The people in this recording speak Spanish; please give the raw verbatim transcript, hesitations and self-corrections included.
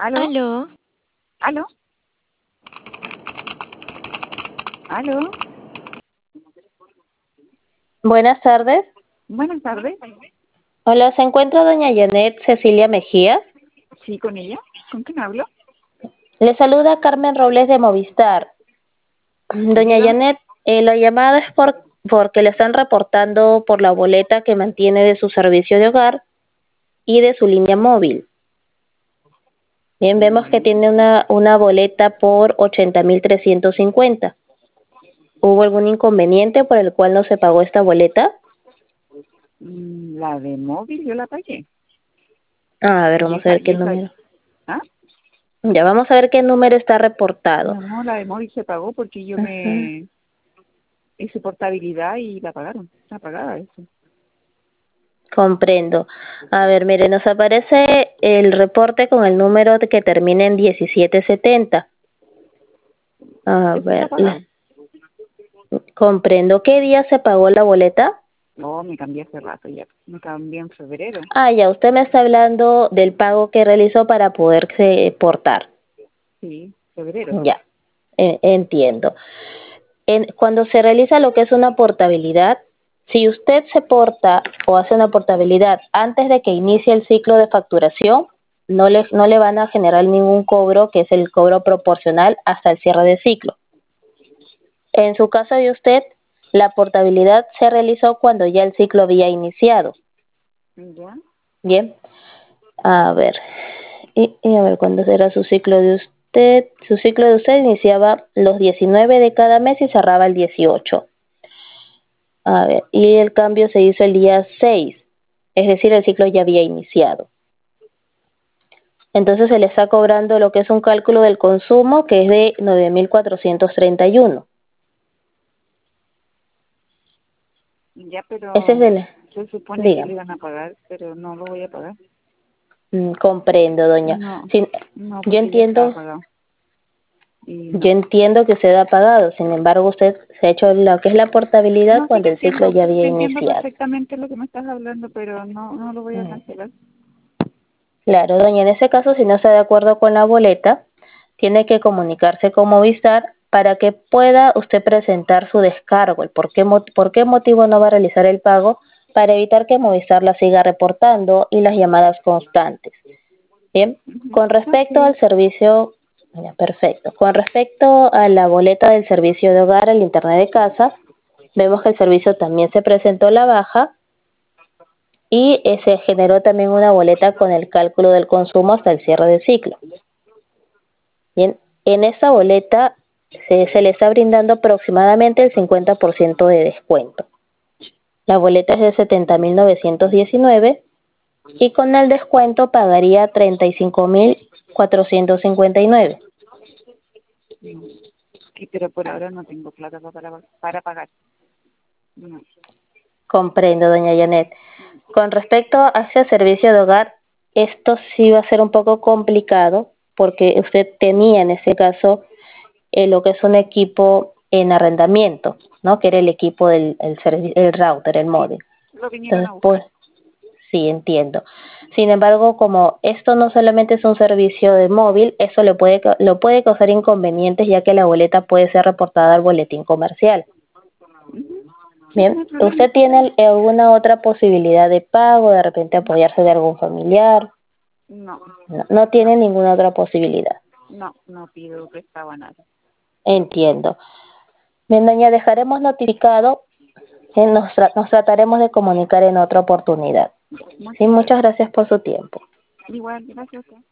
¿Aló? Aló, ¿Aló? ¿Aló? Buenas tardes. Buenas tardes. Hola, ¿se encuentra doña Janet Cecilia Mejía? Sí, con ella. ¿Con quién hablo? Le saluda Carmen Robles de Movistar. Doña Dígame. Janet, eh, la llamada es por, porque le están reportando por la boleta que mantiene de su servicio de hogar y de su línea móvil. Bien, vemos que tiene una, una boleta por ochenta mil trescientos cincuenta. ¿Hubo algún inconveniente por el cual no se pagó esta boleta? Mm, La de móvil yo la pagué. Ah, a ver, Y vamos a esa, ver qué y esa, número. ¿ah? Ya, vamos a ver qué número está reportado. No, la de móvil se pagó porque yo Ajá. me hice portabilidad y la pagaron. Está pagada eso. Comprendo. A ver, mire, nos aparece el reporte con el número de que termina en diecisiete setenta. A Eso está ver, pagado. le- comprendo. ¿Qué día se pagó la boleta? No, me cambié hace rato ya. Me cambié en febrero. Ah, ya, usted me está hablando del pago que realizó para poderse portar. Sí, febrero. Ya, e- entiendo. En- cuando se realiza lo que es una portabilidad, si usted se porta o hace una portabilidad antes de que inicie el ciclo de facturación, no le, no le van a generar ningún cobro, que es el cobro proporcional hasta el cierre de ciclo. En su caso de usted, la portabilidad se realizó cuando ya el ciclo había iniciado. ¿Ya? Bien, a ver, y, y a ver cuándo será su ciclo de usted. Su ciclo de usted iniciaba los diecinueve de cada mes y cerraba el dieciocho. A ver, y el cambio se hizo el día seis, es decir, el ciclo ya había iniciado. Entonces se le está cobrando lo que es un cálculo del consumo, que es de nueve mil cuatrocientos treinta y uno. Ya, Ese es pero el, se supone que le dígame. iban a pagar, pero no lo voy a pagar. Mm, comprendo, doña. No, Sí, no, yo porque ya estaba entiendo, pagado. Y yo no. entiendo que usted ha pagado, sin embargo usted se ha hecho lo que es la portabilidad No, sí cuando te el ciclo entiendo, ya había te entiendo iniciado. perfectamente lo que me estás hablando, pero no, no lo voy a Mm. cancelar. Claro, doña, en ese caso, si no está de acuerdo con la boleta, tiene que comunicarse con Movistar para que pueda usted presentar su descargo, el por qué, mo- por qué motivo no va a realizar el pago, para evitar que Movistar la siga reportando y las llamadas constantes. Bien, Ujú. con respecto Ok. al servicio, ya, perfecto, con respecto a la boleta del servicio de hogar, el internet de casa, vemos que el servicio también se presentó a la baja y eh, se generó también una boleta con el cálculo del consumo hasta el cierre del ciclo. Bien, en esa boleta se, se le está brindando aproximadamente el cincuenta por ciento de descuento. La boleta es de setenta mil novecientos diecinueve y con el descuento pagaría treinta y cinco mil cuatrocientos cincuenta y nueve. No. Sí, pero por ahora no tengo plata para, para pagar. No. Comprendo, doña Janet. Con respecto a ese servicio de hogar, esto sí va a ser un poco complicado porque usted tenía en ese caso eh, lo que es un equipo en arrendamiento, ¿no? Que era el equipo del el, servi- el router, el Sí, módem. lo vinieron Entonces, a buscar. pues, sí, entiendo. Sin embargo, como esto no solamente es un servicio de móvil, eso le puede, ca- lo puede causar inconvenientes ya que la boleta puede ser reportada al boletín comercial. Ujú. Sí, no Bien, hay problema. ¿usted tiene alguna otra posibilidad de pago, de repente apoyarse de algún familiar? No, No, no no, tiene ninguna otra posibilidad. no, no pido prestado a nada. No. Entiendo. Bien, doña, dejaremos notificado que nos, tra- nos trataremos de comunicar en otra oportunidad. Sí, Muchas muchas gracias. gracias por su tiempo. Igual, gracias a usted.